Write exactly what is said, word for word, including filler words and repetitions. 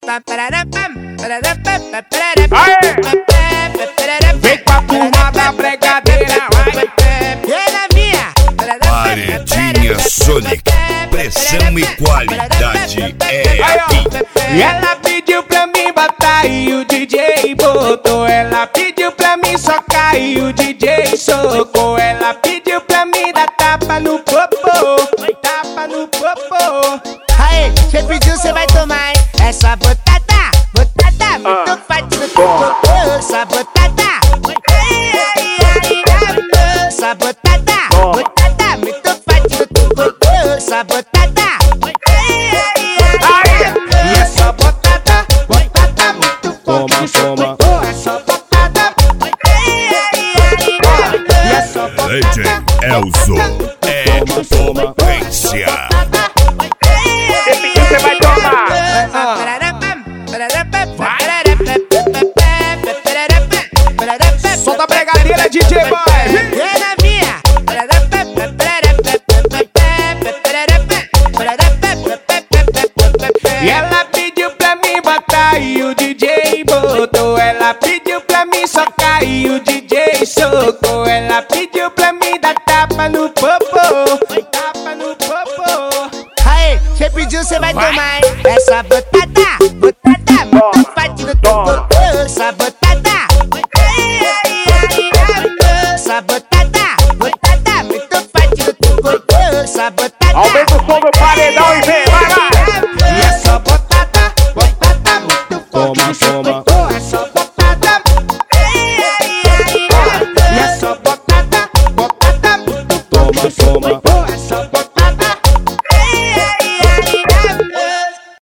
Vem com a turma da bregadeira, vai. Paredinha Sonic, pressão e qualidade é aqui. E ela pediu pra mim botar e o D J botou. Ela pediu pra mim socar e o D J socou. Ela pediu pra mim dar tapa no popô, tapa no popô. Aê, cê pediu, cê vai tomar, hein? Essa botada, botada, muito forte no teu popô. Essa botada, ai, ai, ai, amor. Essa botada, botada, muito forte no teu popô. Essa botada, ai, ai, ai, amor. E essa botada, botada muito forte no teu popô. Essa botada, ai, ai, ai, amor. E essa D J Elzo é potência. Você vai tomar. Solta a bregadeira, D J Boy. E ela pediu pra mim botar e o D J botou. Ela pediu pra mim socar e o D J socou. Ela pediu pra mim dar tapa no popô, tapa no popô. Aê, cê pediu, cê vai tomar, hein? Essa botada,